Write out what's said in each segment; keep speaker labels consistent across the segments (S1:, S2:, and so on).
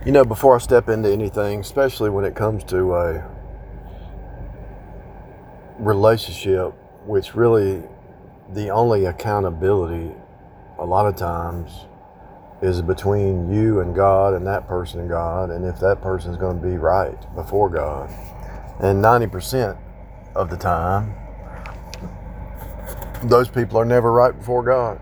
S1: Before I step into anything, especially when it comes to a relationship, which really the only accountability a lot of times is between you and God and that person and God, and if that person is going to be right before God. And 90% of the time, those people are never right before God.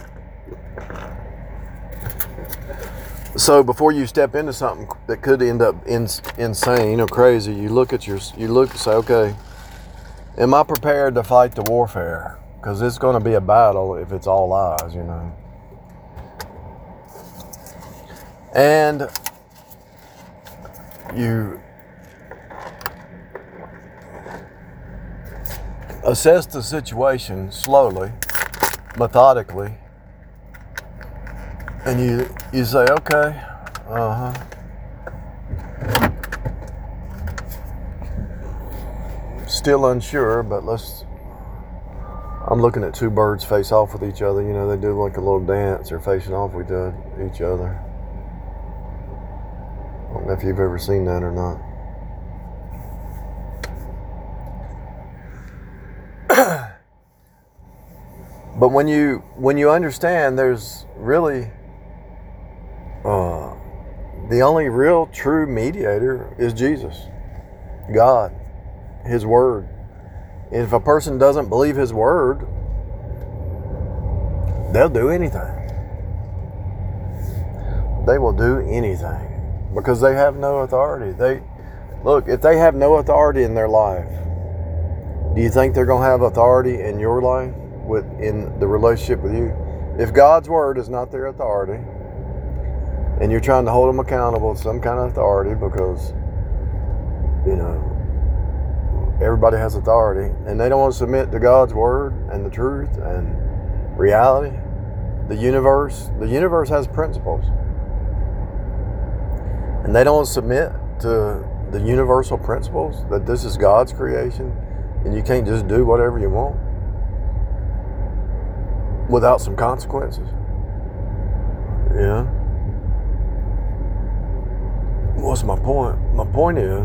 S1: So before you step into something that could end up insane or crazy, you look and say, okay, am I prepared to fight the warfare? Because it's going to be a battle if it's all lies, And you assess the situation slowly, methodically, and you say, okay, still unsure, but I'm looking at two birds face off with each other. They do like a little dance. They're facing off with each other. I don't know if you've ever seen that or not. But when you understand, there's really the only real true mediator is Jesus, God, His Word. And if a person doesn't believe His Word, they'll do anything. They will do anything because they have no authority. If they have no authority in their life, do you think they're going to have authority in your life, in the relationship with you? If God's Word is not their authority, and you're trying to hold them accountable to some kind of authority because, everybody has authority, and they don't want to submit to God's Word and the truth and reality, the universe has principles. And they don't submit to the universal principles that this is God's creation and you can't just do whatever you want without some consequences. What's my point? My point is,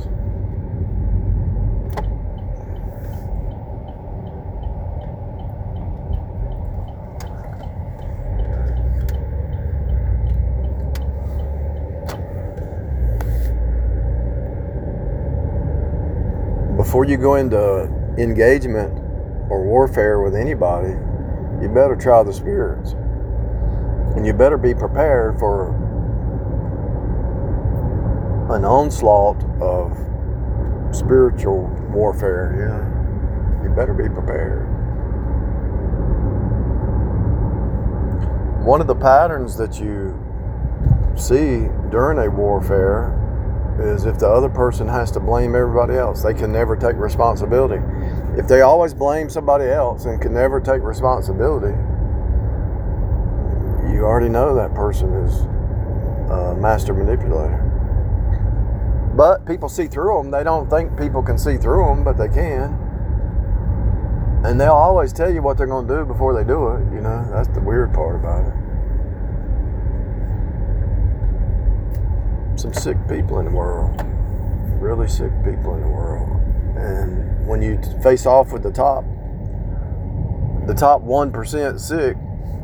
S1: before you go into engagement or warfare with anybody, you better try the spirits. And you better be prepared for an onslaught of spiritual warfare. You better be prepared. One of the patterns that you see during a warfare is if the other person has to blame everybody else, they can never take responsibility. If they always blame somebody else and can never take responsibility, you already know that person is a master manipulator. But people see through them. They don't think people can see through them, but they can. And they'll always tell you what they're going to do before they do it. That's the weird part about it. Some sick people in the world. Really sick people in the world. And when you face off with the top 1% sick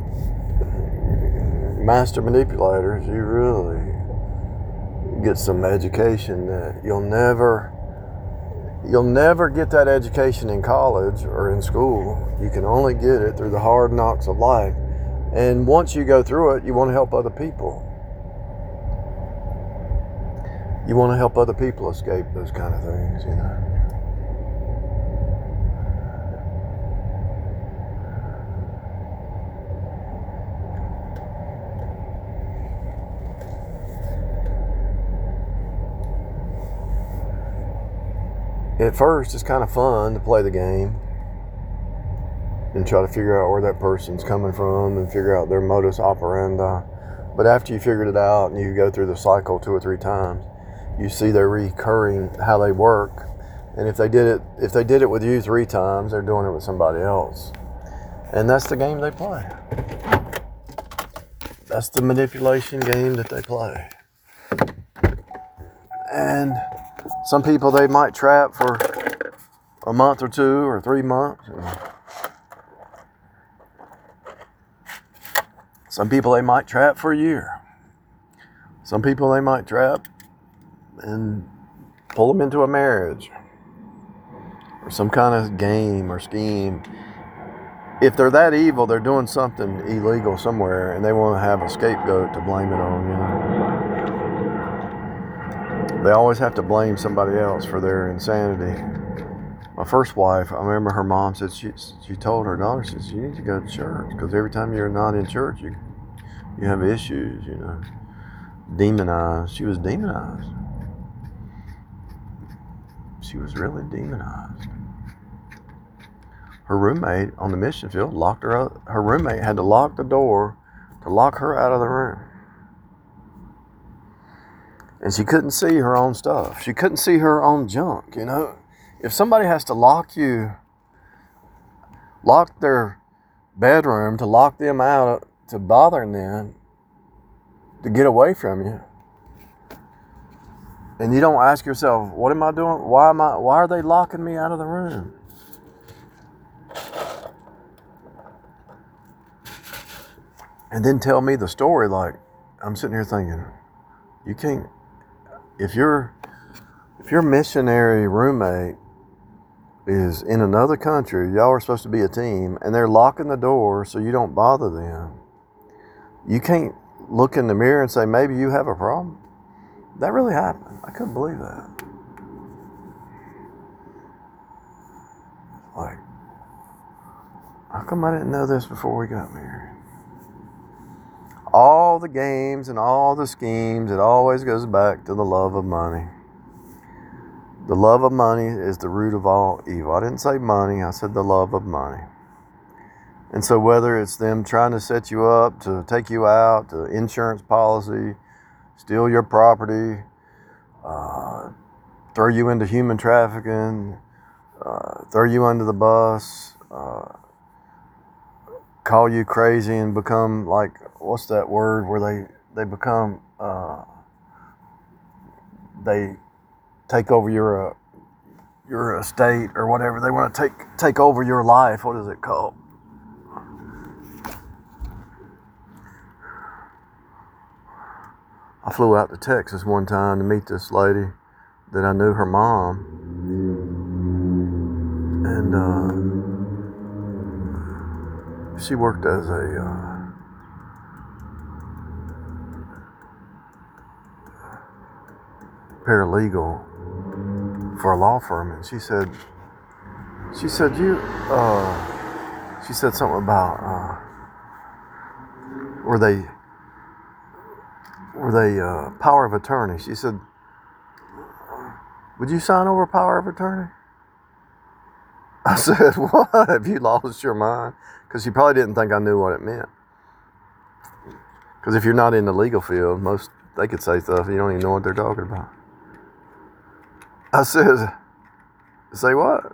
S1: master manipulators, you really get some education that you'll never get that education in college or in school. You can only get it through the hard knocks of life. And once you go through it, you want to help other people. You want to help other people escape those kind of things, At first, it's kind of fun to play the game and try to figure out where that person's coming from and figure out their modus operandi. But after you figured it out and you go through the cycle 2 or 3 times, you see they're recurring how they work. And if they did it with you 3 times, they're doing it with somebody else. And that's the game they play. That's the manipulation game that they play. And some people they might trap for a month or 2 or 3 months. Some people they might trap for a year. Some people they might trap and pull them into a marriage or some kind of game or scheme. If they're that evil, they're doing something illegal somewhere and they want to have a scapegoat to blame it on, They always have to blame somebody else for their insanity. My first wife, I remember her mom said she told her daughter, she says, you need to go to church because every time you're not in church, you have issues, Demonized. She was demonized. She was really demonized. Her roommate on the mission field locked her up. Her roommate had to lock the door to lock her out of the room. And she couldn't see her own stuff. She couldn't see her own junk, If somebody has to lock their bedroom to lock them out, to bother them, to get away from you, and you don't ask yourself, what am I doing? Why are they locking me out of the room? And then tell me the story like, I'm sitting here thinking, you can't, if your missionary roommate is in another country, y'all are supposed to be a team, and they're locking the door so you don't bother them, you can't look in the mirror and say, maybe you have a problem. That really happened. I couldn't believe that. Like, how come I didn't know this before we got married? All the games and all the schemes, it always goes back to the love of money. The love of money is the root of all evil. I didn't say money, I said the love of money. And so whether it's them trying to set you up, to take you out, to insurance policy, steal your property, throw you into human trafficking, throw you under the bus, call you crazy and become like, what's that word where they become, they take over your estate or whatever. They want to take over your life. What is it called? I flew out to Texas one time to meet this lady that I knew her mom. And she worked as a paralegal for a law firm. And she said something about were they power of attorney. She said, would you sign over power of attorney? I said, what? Have you lost your mind? Because she probably didn't think I knew what it meant. Because if you're not in the legal field, they could say stuff you don't even know what they're talking about. I said, say what?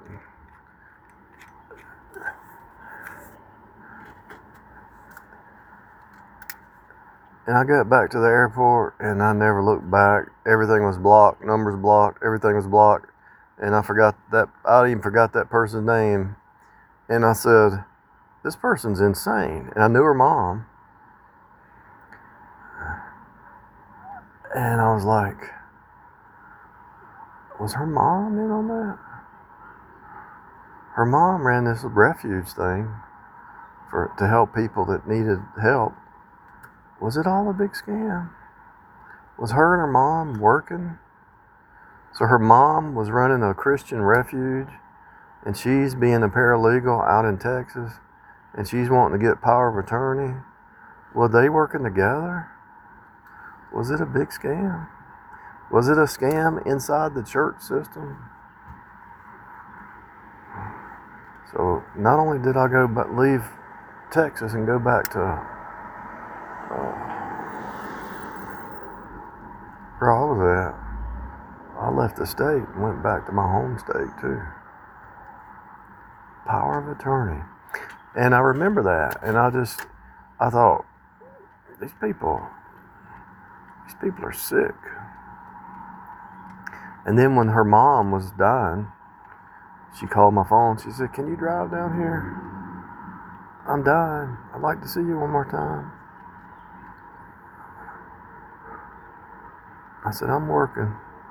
S1: And I got back to the airport and I never looked back. Everything was blocked, numbers blocked, everything was blocked. And I even forgot that person's name. And I said, this person's insane. And I knew her mom. And I was like, was her mom in on that? Her mom ran this refuge thing to help people that needed help. Was it all a big scam? Was her and her mom working? So her mom was running a Christian refuge, and she's being a paralegal out in Texas, and she's wanting to get power of attorney. Were they working together? Was it a big scam? Was it a scam inside the church system? So not only did I leave Texas and go back to where I was at, I left the state and went back to my home state too. Power of attorney. And I remember that, and I thought, these people are sick. And then when her mom was dying, she called my phone. She said, "Can you drive down here? I'm dying. I'd like to see you one more time." I said, I'm working.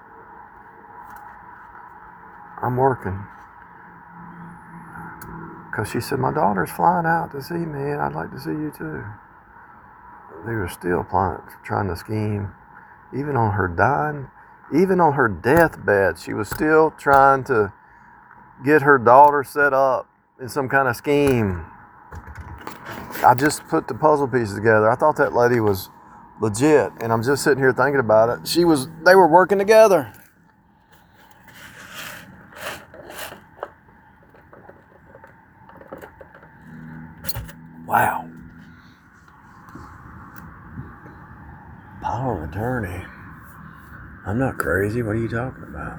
S1: Because she said, "My daughter's flying out to see me, and I'd like to see you too." They were still trying to scheme. Even on her deathbed, she was still trying to get her daughter set up in some kind of scheme. I just put the puzzle pieces together. I thought that lady was legit, and I'm just sitting here thinking about it. They were working together. Wow. Power of attorney. I'm not crazy. What are you talking about?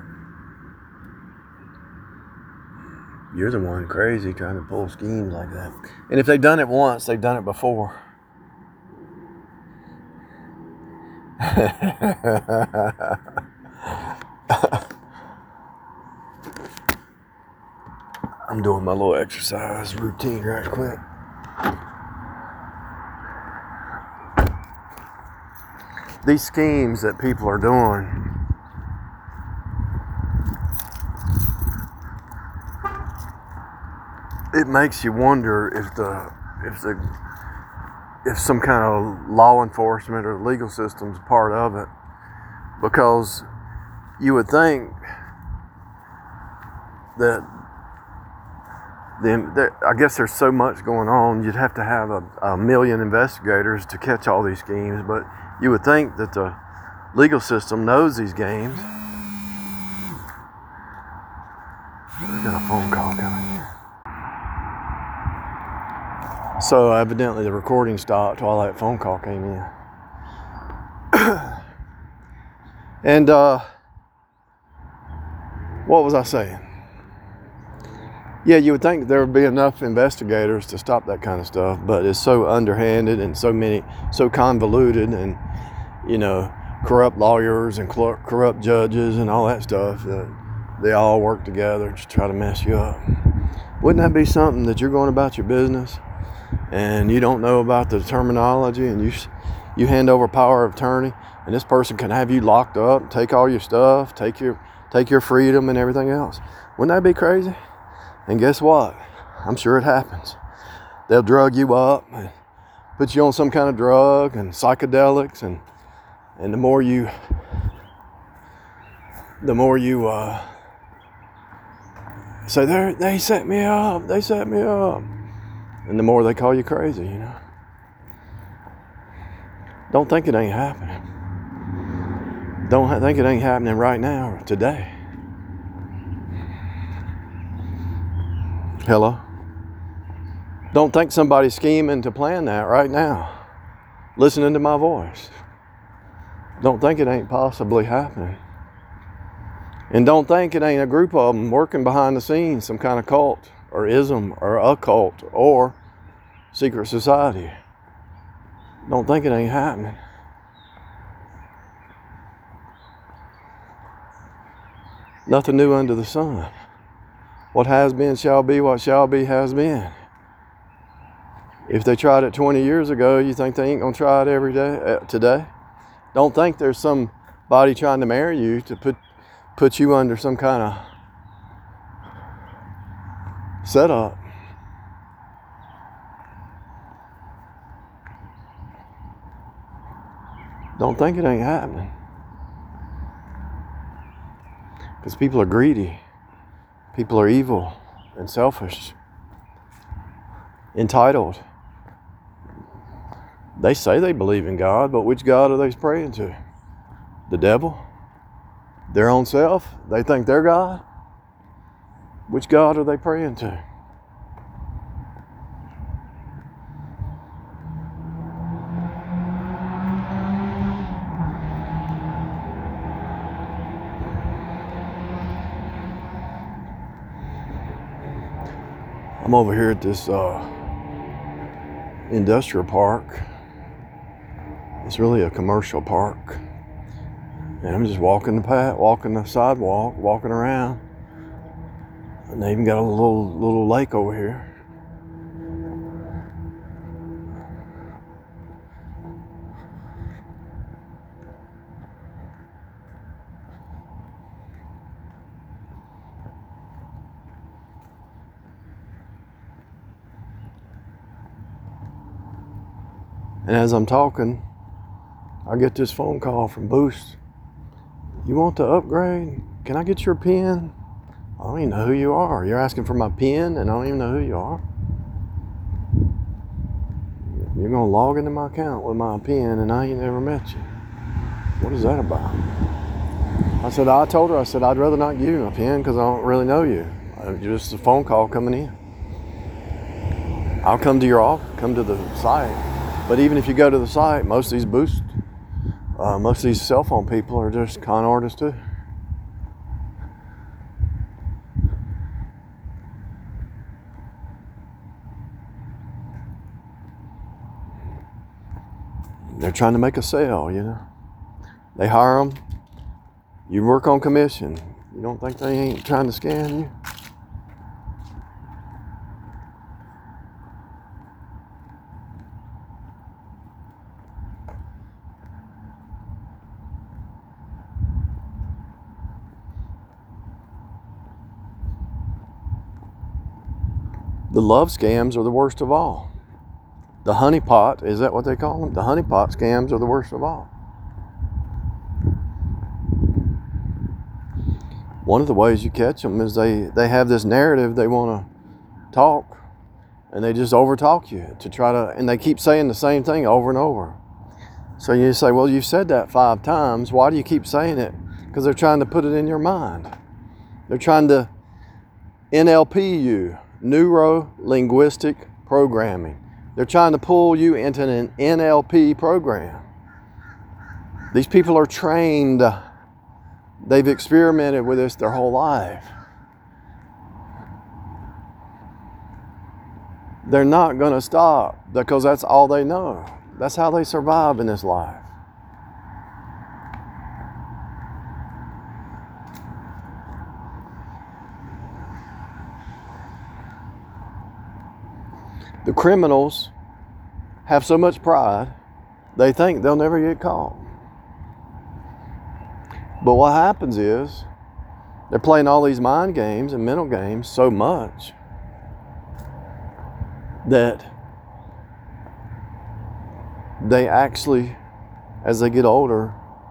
S1: You're the one crazy trying to pull schemes like that. And if they've done it once, they've done it before. I'm doing my little exercise routine right quick. These schemes that people are doing, it makes you wonder if some kind of law enforcement or legal system's part of it, because you would think that I guess there's so much going on, you'd have to have a million investigators to catch all these schemes, but you would think that the legal system knows these games. We got a phone call coming. So evidently the recording stopped while that phone call came in. And what was I saying? Yeah, you would think there would be enough investigators to stop that kind of stuff, but it's so underhanded and so convoluted, and corrupt lawyers and corrupt judges and all that stuff, that they all work together to try to mess you up. Wouldn't that be something that you're going about your business and you don't know about the terminology, and you hand over power of attorney, and this person can have you locked up, take all your stuff, take your freedom and everything else? Wouldn't that be crazy? And guess what? I'm sure it happens. They'll drug you up and put you on some kind of drug and psychedelics, and the more you say, they set me up, and the more they call you crazy, Don't think it ain't happening. Don't think it ain't happening right now or today. Hello? Don't think somebody's scheming to plan that right now, listening to my voice. Don't think it ain't possibly happening. And don't think it ain't a group of them working behind the scenes, some kind of cult or ism or occult or secret society. Don't think it ain't happening. Nothing new under the sun. What has been shall be, what shall be has been. If they tried it 20 years ago, you think they ain't gonna try it every day today? Don't think there's somebody trying to marry you to put you under some kind of setup. Don't think it ain't happening. Because people are greedy. People are evil and selfish. Entitled. They say they believe in God, but which God are they praying to? The devil? Their own self? They think they're God? Which God are they praying to? I'm over here at this industrial park. It's really a commercial park. And I'm just walking the path, walking the sidewalk, walking around. And they even got a little lake over here. And as I'm talking, I get this phone call from Boost. You want to upgrade? Can I get your PIN? I don't even know who you are. You're asking for my PIN and I don't even know who you are. You're gonna log into my account with my PIN and I ain't never met you. What is that about? I told her, I'd rather not give you my PIN because I don't really know you. Just a phone call coming in. I'll come to the site. But even if you go to the site, most of these most of these cell phone people are just con artists too. They're trying to make a sale, you know. They hire them. You work on commission. You don't think they ain't trying to scam you? The love scams are the worst of all. The honeypot, is that what they call them? The honeypot scams are the worst of all. One of the ways you catch them is they have this narrative they want to talk, and they just overtalk you to try to, and they keep saying the same thing over and over. So you say, well, you've said that 5 times. Why do you keep saying it? Because they're trying to put it in your mind. They're trying to NLP you, neuro-linguistic programming. They're trying to pull you into an NLP program. These people are trained. They've experimented with this their whole life. They're not going to stop because that's all they know. That's how they survive in this life. The criminals have so much pride, they think they'll never get caught. But what happens is, they're playing all these mind games and mental games so much that they actually, as they get older,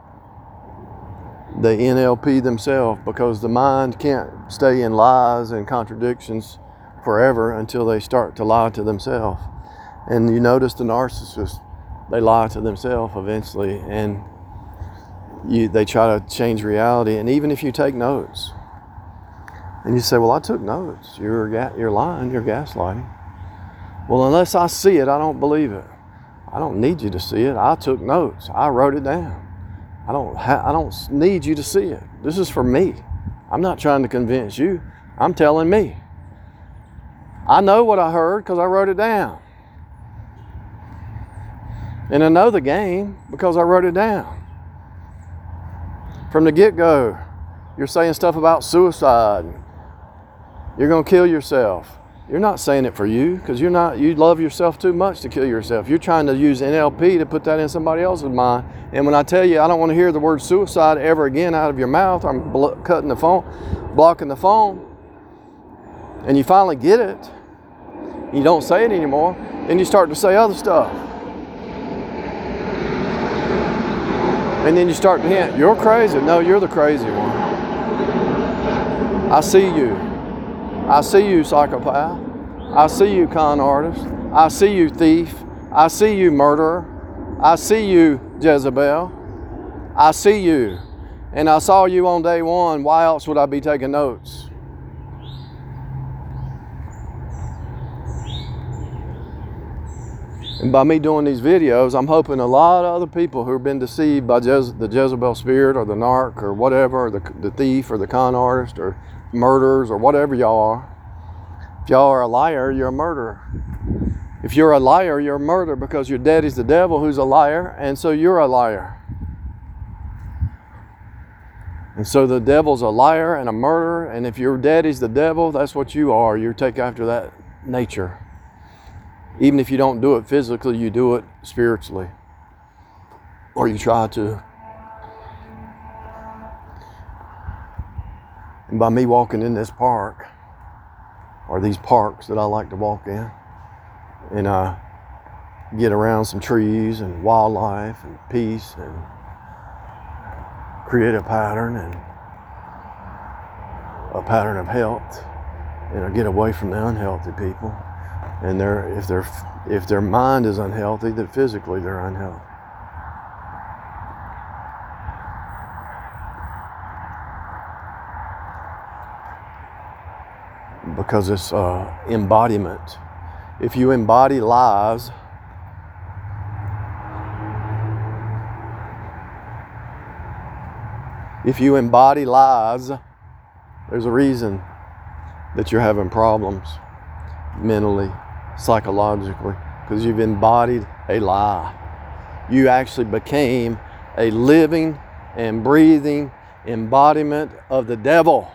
S1: they NLP themselves, because the mind can't stay in lies and contradictions forever until they start to lie to themselves. And you notice the narcissists, they lie to themselves eventually, and they try to change reality. And even if you take notes and you say, well, I took notes, you're lying, you're gaslighting. Well, unless I see it, I don't believe it. I don't need you to see it. I took notes. I wrote it down. I don't need you to see it. This is for me. I'm not trying to convince you. I'm telling me. I know what I heard because I wrote it down. And I know the game because I wrote it down. From the get-go, you're saying stuff about suicide. You're going to kill yourself. You're not saying it for you, because you love yourself too much to kill yourself. You're trying to use NLP to put that in somebody else's mind. And when I tell you I don't want to hear the word suicide ever again out of your mouth, I'm cutting the phone, blocking the phone, and you finally get it, you don't say it anymore, then you start to say other stuff. And then you start to hint, you're crazy. No, you're the crazy one. I see you. I see you, psychopath. I see you, con artist. I see you, thief. I see you, murderer. I see you, Jezebel. I see you. And I saw you on day one. Why else would I be taking notes? And by me doing these videos, I'm hoping a lot of other people who have been deceived by the Jezebel spirit or the narc or whatever, or the thief or the con artist or murderers or whatever y'all are. If y'all are a liar, you're a murderer. If you're a liar, you're a murderer, because your daddy's the devil who's a liar, and so you're a liar. And so the devil's a liar and a murderer, and if your daddy's the devil, that's what you are. You take after that nature. Even if you don't do it physically, you do it spiritually. Or you try to. And by me walking in this park, or these parks that I like to walk in, and I get around some trees and wildlife and peace and create a pattern of health, and I get away from the unhealthy people. And if their mind is unhealthy, then physically they're unhealthy. Because it's embodiment. If you embody lies, there's a reason that you're having problems mentally, psychologically, because you've embodied a lie. You actually became a living and breathing embodiment of the devil.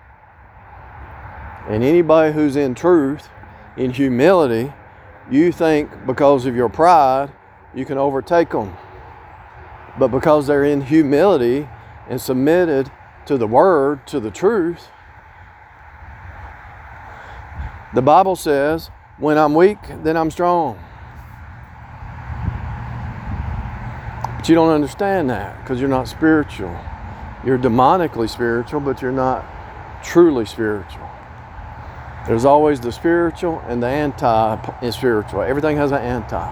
S1: And anybody who's in truth, in humility, you think because of your pride, you can overtake them. But because they're in humility and submitted to the word, to the truth, the Bible says, when I'm weak, then I'm strong. But you don't understand that because you're not spiritual. You're demonically spiritual, but you're not truly spiritual. There's always the spiritual and the anti-spiritual. Everything has an anti.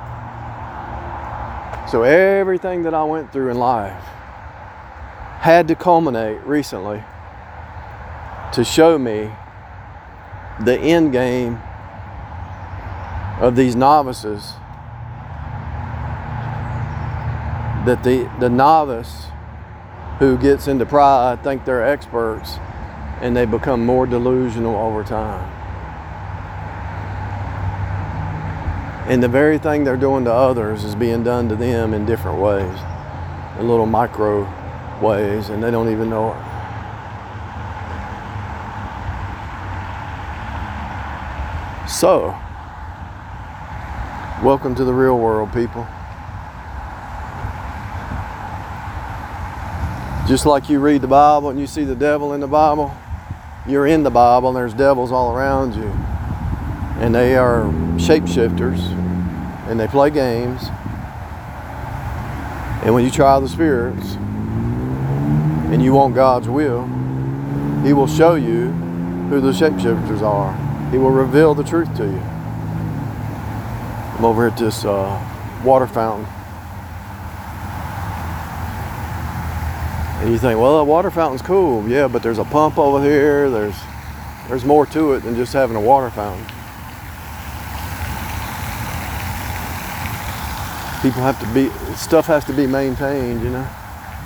S1: So everything that I went through in life had to culminate recently to show me the end game of these novices. That the novice who gets into pride think they're experts, and they become more delusional over time. And the very thing they're doing to others is being done to them in different ways, in little micro ways, and they don't even know it. So, welcome to the real world, people. Just like you read the Bible and you see the devil in the Bible, you're in the Bible and there's devils all around you. And they are shapeshifters and they play games. And when you try the spirits and you want God's will, He will show you who the shapeshifters are. He will reveal the truth to you. I'm over at this water fountain. And you think, well, the water fountain's cool. Yeah, but there's a pump over here. There's more to it than just having a water fountain. Stuff has to be maintained, you know.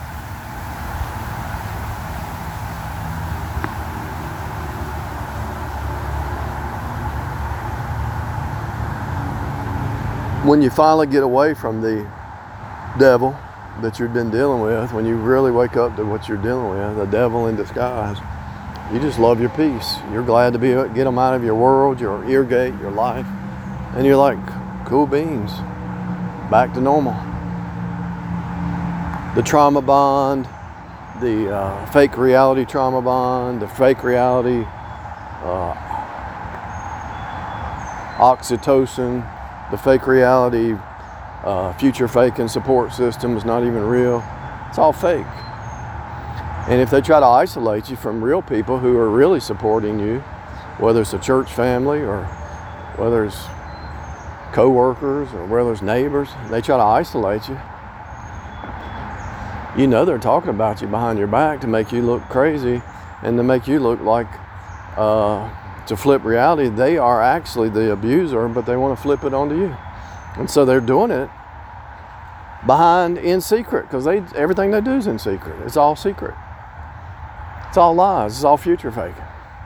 S1: When you finally get away from the devil that you've been dealing with, when you really wake up to what you're dealing with, the devil in disguise, you just love your peace. You're glad to get them out of your world, your ear gate, your life, and you're like, cool beans, back to normal. The trauma bond, the fake reality trauma bond, the fake reality oxytocin, the fake reality future fake and support system is not even real. It's all fake. And if they try to isolate you from real people who are really supporting you, whether it's a church family or whether it's co-workers or whether it's neighbors, they try to isolate you. You know they're talking about you behind your back to make you look crazy and to make you look like, to flip reality, they are actually the abuser, but they want to flip it onto you. And so they're doing it in secret, because everything they do is in secret. It's all secret. It's all lies. It's all future faking.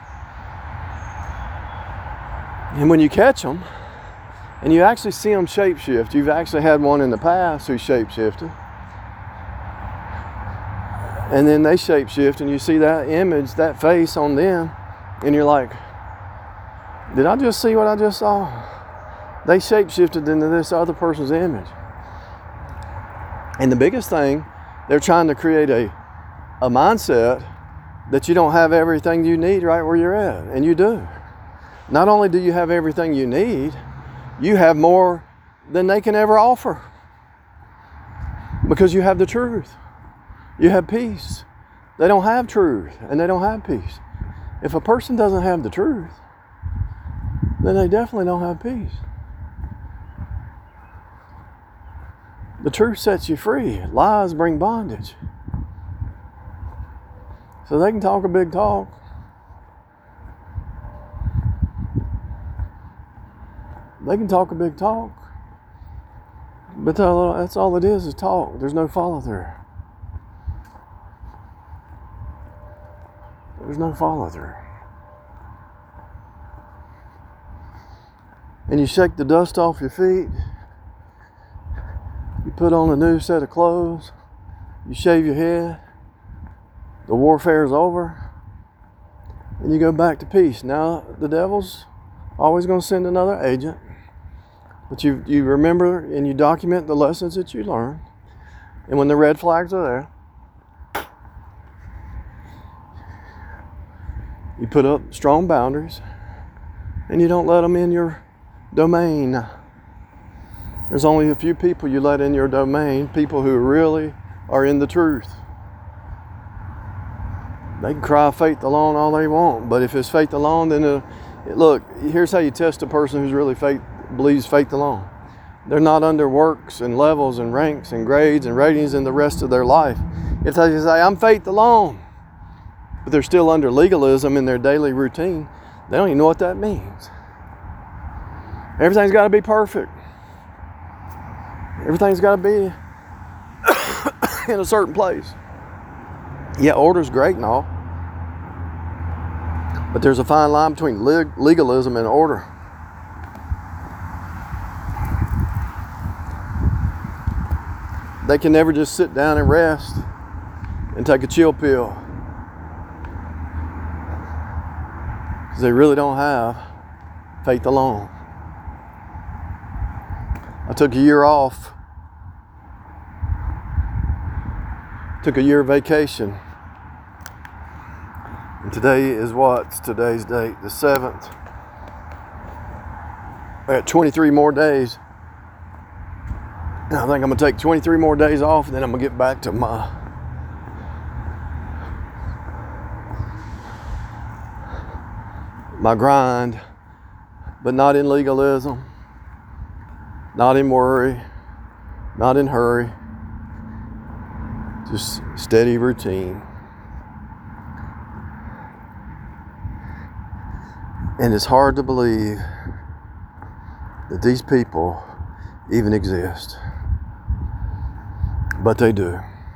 S1: And when you catch them, and you actually see them shapeshift, you've actually had one in the past who shapeshifted. And then they shapeshift and you see that image, that face on them, and you're like, did I just see what I just saw? They shapeshifted into this other person's image. And the biggest thing, they're trying to create a mindset that you don't have everything you need right where you're at. And you do. Not only do you have everything you need, you have more than they can ever offer. Because you have the truth. You have peace. They don't have truth and they don't have peace. If a person doesn't have the truth, then they definitely don't have peace. The truth sets you free. Lies bring bondage. So they can talk a big talk. They can talk a big talk. But that's all it is talk. There's no follow through. There's no follow through. And you shake the dust off your feet. You put on a new set of clothes. You shave your head. The warfare is over. And you go back to peace. Now the devil's always going to send another agent. But you remember and you document the lessons that you learned. And when the red flags are there, you put up strong boundaries. And you don't let them in your domain. There's only a few people you let in your domain, people who really are in the truth. They can cry faith alone all they want, but if it's faith alone, then look, here's how you test a person who's really believes faith alone. They're not under works and levels and ranks and grades and ratings in the rest of their life. If they say, I'm faith alone, but they're still under legalism in their daily routine, they don't even know what that means. Everything's got to be perfect. Everything's got to be in a certain place. Yeah, order's great and all. But there's a fine line between legalism and order. They can never just sit down and rest and take a chill pill. Because they really don't have faith alone. I took a year off. Took a year vacation. And today is what's today's date? The 7th. I got 23 more days. And I think I'm going to take 23 more days off and then I'm going to get back to my grind. But not in legalism. Not in worry. Not in hurry. Just steady routine. And it's hard to believe that these people even exist. But they do.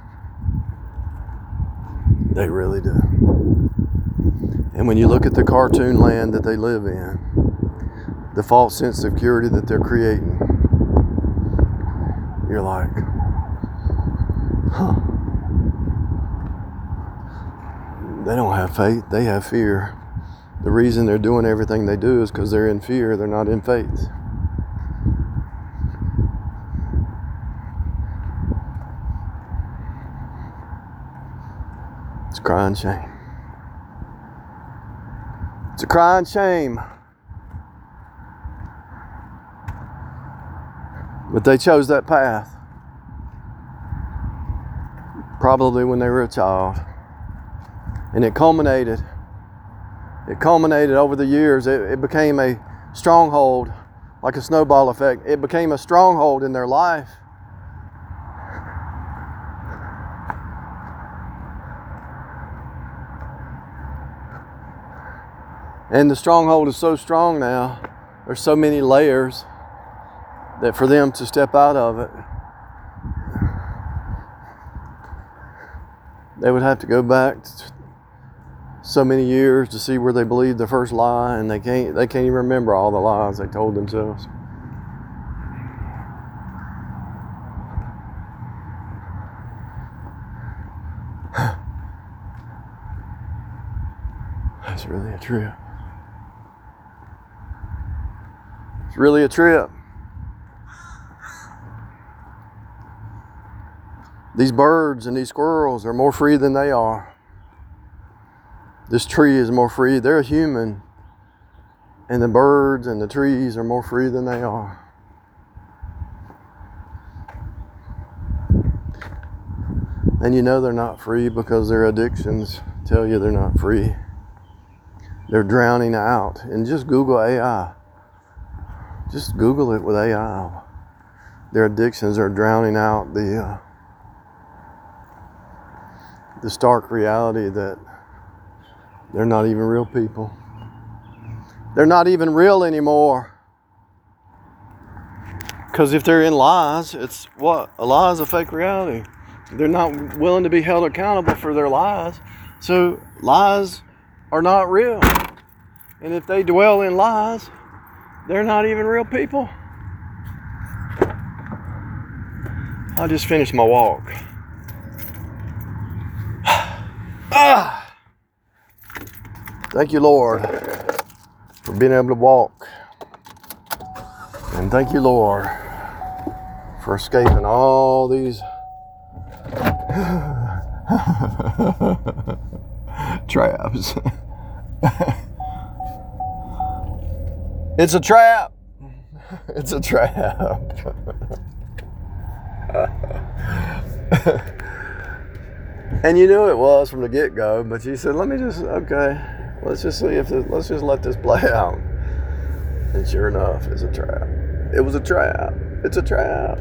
S1: They really do. And when you look at the cartoon land that they live in, the false sense of security that they're creating, you're like, huh. They don't have faith, they have fear. The reason they're doing everything they do is because they're in fear, they're not in faith. It's a crying shame. It's a crying shame. But they chose that path. Probably when they were a child. And it culminated over the years. It became a stronghold, like a snowball effect. It became a stronghold in their life. And the stronghold is so strong now, there's so many layers that for them to step out of it, they would have to go back so many years to see where they believed the first lie, and they can't even remember all the lies they told themselves. It's really a trip. It's really a trip. These birds and these squirrels are more free than they are. This tree is more free. They're human. And the birds and the trees are more free than they are. And you know they're not free because their addictions tell you they're not free. They're drowning out. And just Google AI. Just Google it with AI. Their addictions are drowning out the stark reality that they're not even real people. They're not even real anymore. Because if they're in lies, it's what? A lie is a fake reality. They're not willing to be held accountable for their lies. So lies are not real. And if they dwell in lies, they're not even real people. I just finished my walk. Thank you, Lord, for being able to walk. And thank you, Lord, for escaping all these traps. It's a trap. It's a trap. And you knew it was from the get-go, but you said, let's just let this play out. And sure enough, it's a trap. It was a trap. It's a trap.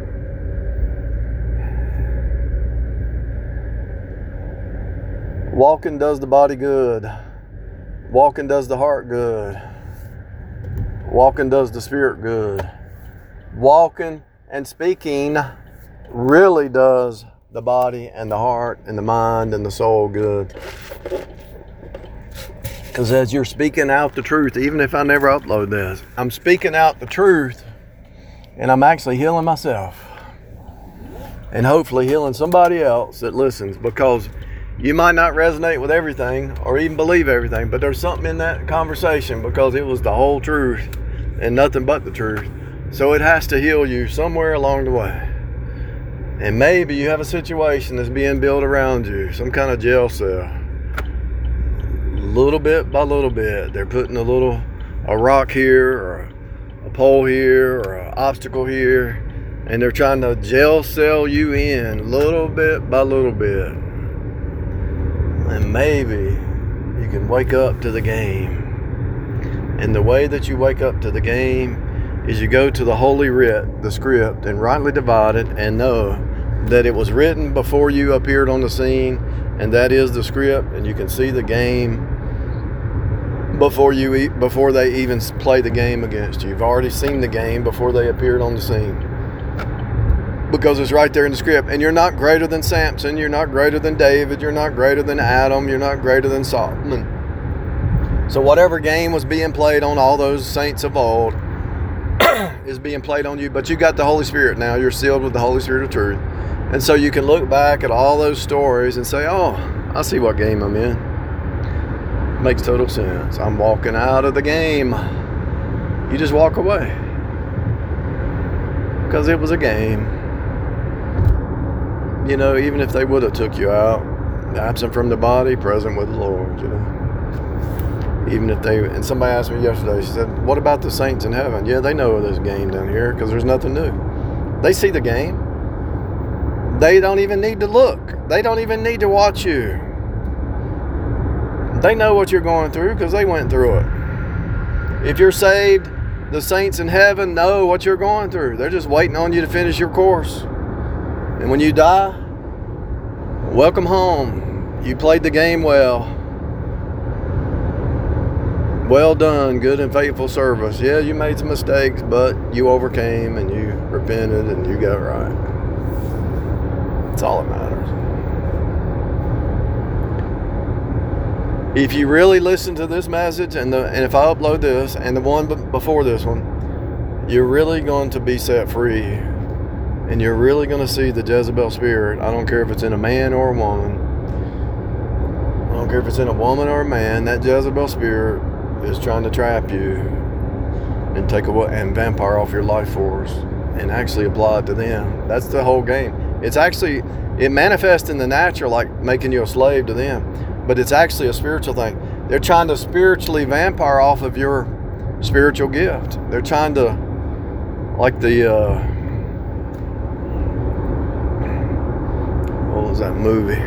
S1: Walking does the body good. Walking does the heart good. Walking does the spirit good. Walking and speaking really does the body and the heart and the mind and the soul good. Because as you're speaking out the truth, even if I never upload this, I'm speaking out the truth and I'm actually healing myself. And hopefully healing somebody else that listens, because you might not resonate with everything or even believe everything, but there's something in that conversation because it was the whole truth and nothing but the truth. So it has to heal you somewhere along the way. And maybe you have a situation that's being built around you, some kind of jail cell. Little bit by little bit, they're putting a rock here or a pole here or an obstacle here, and they're trying to jail cell you in little bit by little bit. And maybe you can wake up to the game. And the way that you wake up to the game is you go to the Holy Writ, the script, and rightly divide it and know that it was written before you appeared on the scene, and that is the script, and you can see the game before they even play the game against you. You've already seen the game before they appeared on the scene, because it's right there in the script. And you're not greater than Samson, you're not greater than David, you're not greater than Adam, you're not greater than Solomon. So whatever game was being played on all those saints of old is being played on you, but you got the Holy Spirit now. You're sealed with the Holy Spirit of truth. And so you can look back at all those stories and say, oh, I see what game I'm in. Makes total sense. I'm walking out of the game. You just walk away. Because it was a game. You know, even if they would have took you out, absent from the body, present with the Lord, you know. Even if and somebody asked me yesterday, she said, what about the saints in heaven? Yeah, they know there's a game down here because there's nothing new. They see the game. They don't even need to look. They don't even need to watch you. They know what you're going through because they went through it. If you're saved, the saints in heaven know what you're going through. They're just waiting on you to finish your course. And when you die, welcome home. You played the game well. Well done, good and faithful service. Yeah, you made some mistakes, but you overcame and you repented and you got right. That's all that matters. If you really listen to this message, and if I upload this and the one before this one, you're really going to be set free, and you're really going to see the Jezebel spirit. I don't care if it's in a man or a woman. I don't don't care if it's in a woman or a man, that Jezebel spirit is trying to trap you and take away and vampire off your life force and actually apply it to them. That's the whole game. It manifests in the natural like making you a slave to them, but it's actually a spiritual thing. They're trying to spiritually vampire off of your spiritual gift. They're trying to, like what was that movie?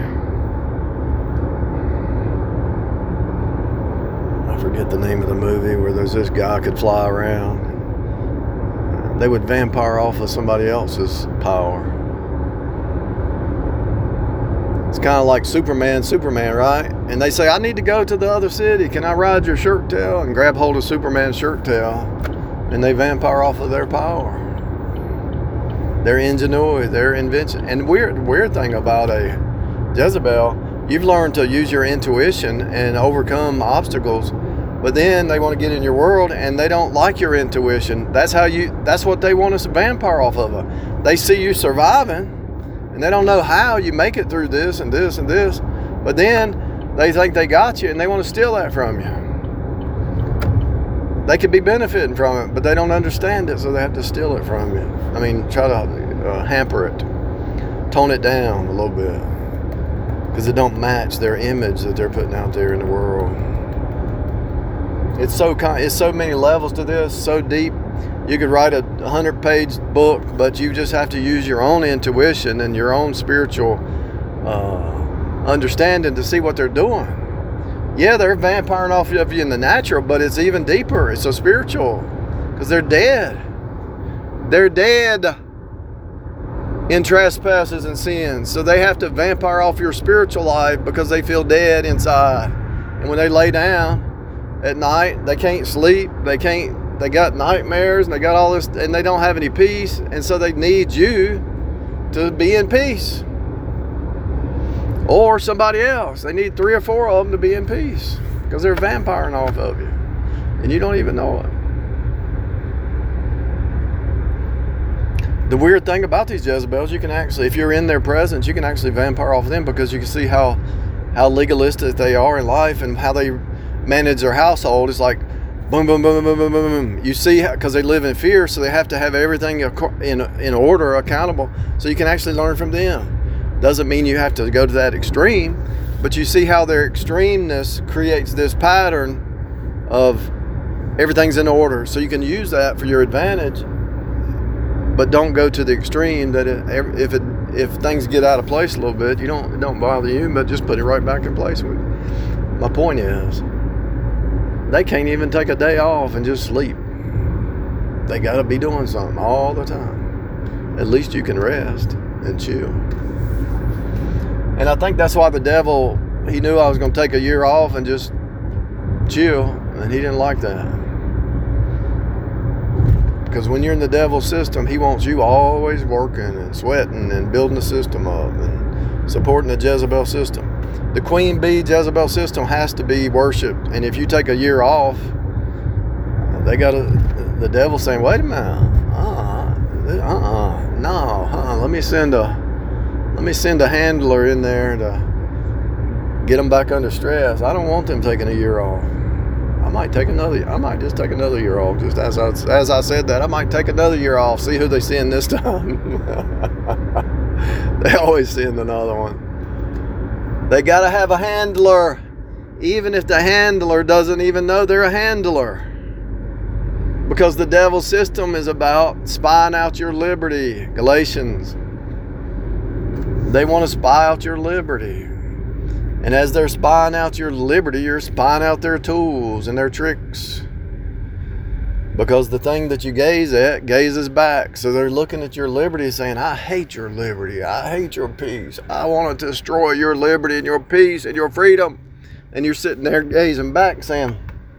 S1: I forget the name of the movie where there's this guy could fly around. They would vampire off of somebody else's power. It's kind of like Superman, right? And they say, I need to go to the other city. Can I ride your shirt tail? And grab hold of Superman's shirt tail. And they vampire off of their power. Their ingenuity, their invention. And weird thing about a Jezebel, you've learned to use your intuition and overcome obstacles. But then they want to get in your world and they don't like your intuition. That's what they want us to vampire off of. They see you surviving. And they don't know how you make it through this and this and this. But then they think they got you and they want to steal that from you. They could be benefiting from it, but they don't understand it, so they have to steal it from you. I mean, try to hamper it, tone it down a little bit, because it don't match their image that they're putting out there in the world. It's so many levels to this, so deep. You could write a 100-page book, but you just have to use your own intuition and your own spiritual understanding to see what they're doing. Yeah, they're vampiring off of you in the natural, but it's even deeper. It's so spiritual, because they're dead. They're dead in trespasses and sins. So they have to vampire off your spiritual life because they feel dead inside. And when they lay down at night, they can't sleep. They got nightmares and they got all this, and they don't have any peace, and so they need you to be in peace, or somebody else. They need 3 or 4 of them to be in peace, because they're vampiring off of you and you don't even know it. The weird thing about these Jezebels, you can actually, if you're in their presence, you can actually vampire off of them, because you can see how legalistic they are in life and how they manage their household. It's like boom, boom, boom, boom, boom, boom, boom. You see, because they live in fear, so they have to have everything in order, accountable. So you can actually learn from them. Doesn't mean you have to go to that extreme, but you see how their extremeness creates this pattern of everything's in order. So you can use that for your advantage, but don't go to the extreme that if things get out of place a little bit, it don't bother you, but just put it right back in place. My point is, they can't even take a day off and just sleep. They got to be doing something all the time. At least you can rest and chill. And I think that's why the devil, he knew I was going to take a year off and just chill, and he didn't like that. Because when you're in the devil's system, he wants you always working and sweating and building the system up and supporting the Jezebel system. The queen bee Jezebel system has to be worshipped. And if you take a year off, the devil's saying, wait a minute, let me send a handler in there to get them back under stress. I don't want them taking a year off. I might just take another year off. Just as I said that, I might take another year off, see who they send this time. They always send another one. They got to have a handler, even if the handler doesn't even know they're a handler. Because the devil's system is about spying out your liberty. Galatians. They want to spy out your liberty. And as they're spying out your liberty, you're spying out their tools and their tricks. Because the thing that you gaze at gazes back. So they're looking at your liberty saying, I hate your liberty. I hate your peace. I want to destroy your liberty and your peace and your freedom. And you're sitting there gazing back saying,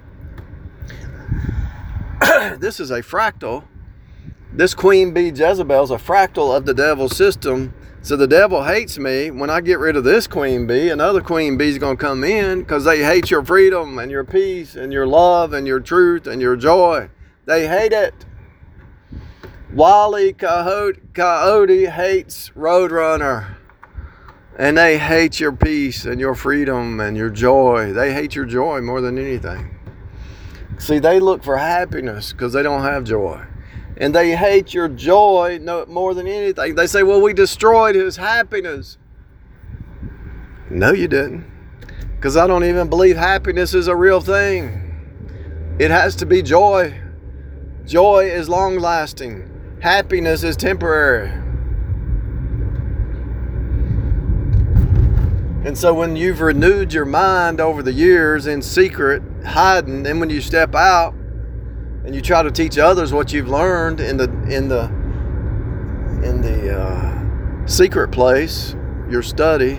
S1: this is a fractal. This queen bee Jezebel is a fractal of the devil's system. So the devil hates me. When I get rid of this queen bee, another queen bee is going to come in, because they hate your freedom and your peace and your love and your truth and your joy. They hate it. Wile E. Coyote hates Roadrunner. And they hate your peace and your freedom and your joy. They hate your joy more than anything. See, they look for happiness because they don't have joy. And they hate your joy more than anything. They say, well, we destroyed his happiness. No, you didn't. Because I don't even believe happiness is a real thing. It has to be joy. Joy is long-lasting. Happiness is temporary. And so when you've renewed your mind over the years in secret, hiding, then when you step out and you try to teach others what you've learned in the secret place, your study,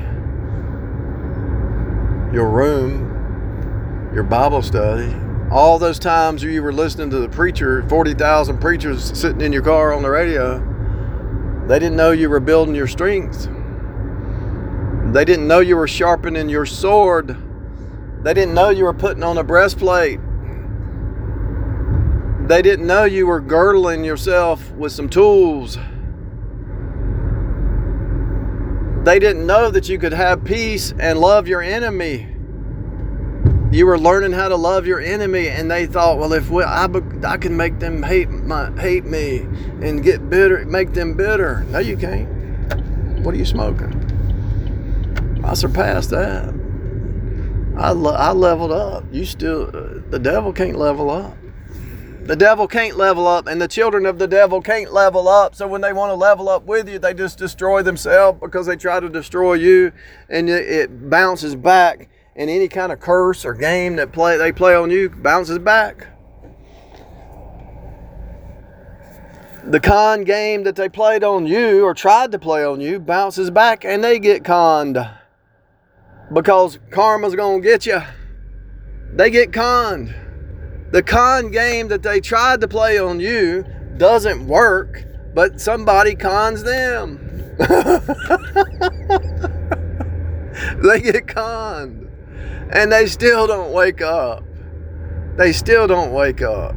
S1: your room, your Bible study, all those times you were listening to the preacher, 40,000 preachers sitting in your car on the radio, they didn't know you were building your strength. They didn't know you were sharpening your sword. They didn't know you were putting on a breastplate. They didn't know you were girdling yourself with some tools. They didn't know that you could have peace and love your enemy. You were learning how to love your enemy, and they thought, well, if I can make them hate me and get bitter, make them bitter. No, you can't. What are you smoking? I surpassed that. I leveled up. The devil can't level up. The devil can't level up, and the children of the devil can't level up. So when they want to level up with you, they just destroy themselves because they try to destroy you, and it bounces back. And any kind of curse or game that they play on you bounces back. The con game that they played on you or tried to play on you bounces back, and they get conned. Because karma's going to get you. They get conned. The con game that they tried to play on you doesn't work, but somebody cons them. They get conned. And they still don't wake up. They still don't wake up.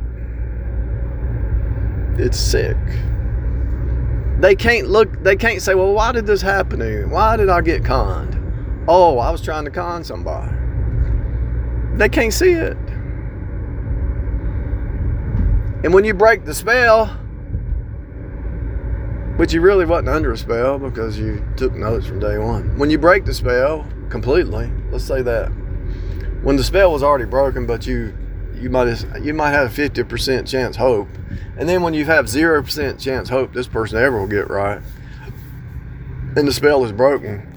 S1: It's sick. They can't say, well, why did this happen to you? Why did I get conned? Oh, I was trying to con somebody. They can't see it. And when you break the spell, which you really wasn't under a spell because you took notes from day one. When you break the spell completely, let's say that. When the spell was already broken, but you might have a 50% chance hope. And then when you have 0% chance hope this person ever will get right, and the spell is broken,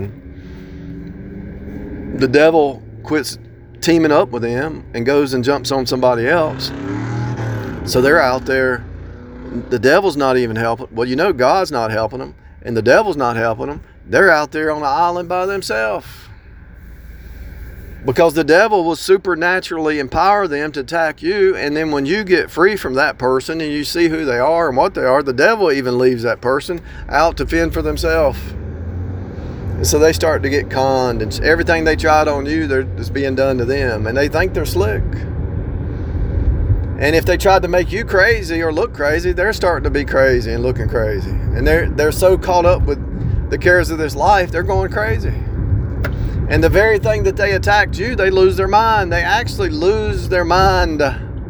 S1: the devil quits teaming up with them and goes and jumps on somebody else. So they're out there. The devil's not even helping. Well, God's not helping them, and the devil's not helping them. They're out there on the island by themselves. Because the devil will supernaturally empower them to attack you, and then when you get free from that person and you see who they are and what they are, the devil even leaves that person out to fend for themselves. And so they start to get conned, and everything they tried on you, it's being done to them, and they think they're slick. And if they tried to make you crazy or look crazy, they're starting to be crazy and looking crazy. And they're so caught up with the cares of this life, they're going crazy. And the very thing that they attacked you, they lose their mind. They actually lose their mind.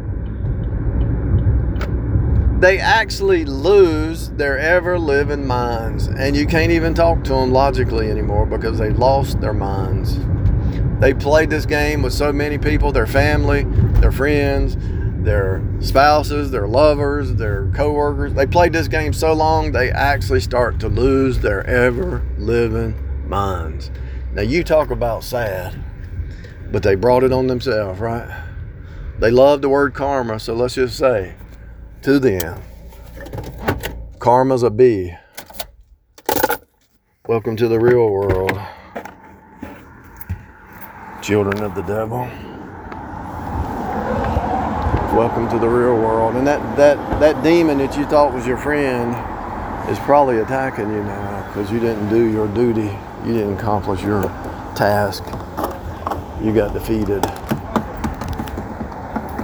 S1: They actually lose their ever-living minds. And you can't even talk to them logically anymore because they've lost their minds. They played this game with so many people, their family, their friends, their spouses, their lovers, their co-workers. They played this game so long, they actually start to lose their ever-living minds. Now, you talk about sad, but they brought it on themselves, right? They love the word karma, so let's just say to them, karma's a bee. Welcome to the real world, children of the devil. Welcome to the real world. And that demon that you thought was your friend is probably attacking you now because you didn't do your duty. You didn't accomplish your task. You got defeated.